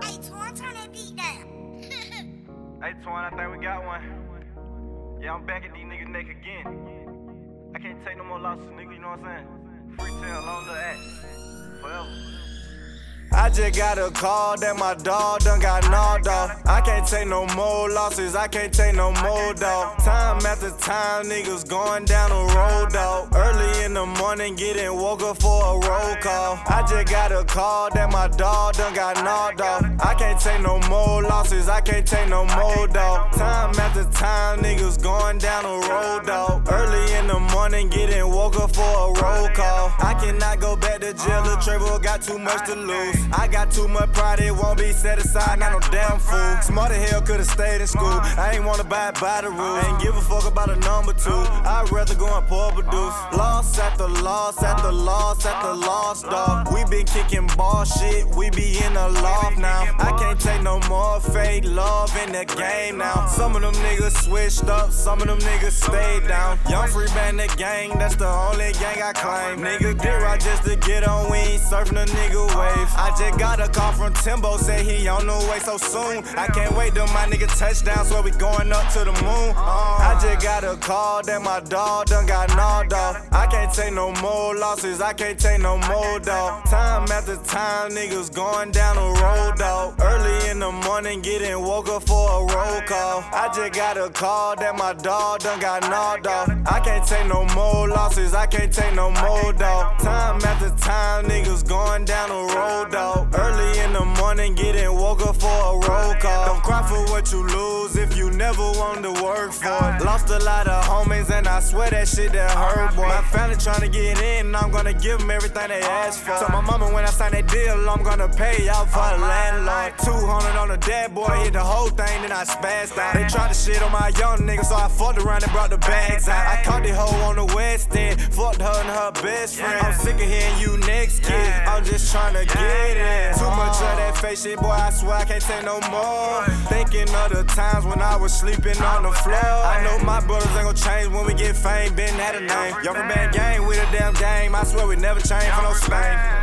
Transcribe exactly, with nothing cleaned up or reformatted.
Hey, Twan, turn that beat down. Hey, Twan, I think we got one. Yeah, I'm back at these niggas' neck again. I can't take no more losses, nigga, you know what I'm saying? Free tail, long little act. Forever. I just got a call that my dog done got gnawed off. I can't take no more losses, I can't take no more, dog. Time after time, niggas going down the road, dog. Early in the morning, getting woke up for a roll call. I just got a call that my dog done got gnawed off. I can't take no more losses, I can't take no more, dog. Time after time, niggas going down the road, dog. Early in the morning, getting woke up for a roll call. I cannot go back to jail, Lil Trevor got too much to lose. I got too much pride, it won't be set aside, not no damn fool. Smart as hell, could've stayed in school. I ain't wanna abide by the rules. Ain't give a fuck about a number two. I'd rather go and pour produce. Loss after loss after loss after loss, dog. We been kicking ball shit, we be in the loft now. I can't take no more fake love in the game now. Some of them niggas switched up, some of them niggas stayed down. Young free bandit gang, that's the only gang I claim. Nigga did right just to get on, we ain't surfing a nigga wave. I just got a call from Timbo, say he on the way so soon. I can't wait till my nigga touchdown, so we going up to the moon. Uh, I just got a call that my dog done got gnawed off. I can't take no more losses, I can't take no more, dog. Time after time, niggas going down the road, dog. Early in the morning, getting woke up for a roll call. I just got a call that my dog done got gnawed off. I can't take no more losses, I can't take no more, dog. Time after time, niggas going down the road, dog. Early in the morning, getting woke up for a roll call. Don't cry for what you lose if you never wanted to work for it. Lost a lot of homies and I swear that shit that hurt, boy. My family tryna get in and I'm gonna give them everything they asked for. Told my mama when I signed that deal, I'm gonna pay out for the landlord. two hundred on the dead boy, hit the whole thing, then I spazzed out. They tried to shit on my young nigga, so I fucked around and brought the bags out. I caught the hoe on the west end, fucked her and her best friend. I'm sick of hearing you next, kid. I'm just tryna get it. Too much of that fake shit, boy, I swear I can't take no more. Thinking of the times when I was sleeping on the floor. I know my brothers ain't gon' change when we get fame, been had a name. Young from bad gang with a damn game, I swear we never change for no stain.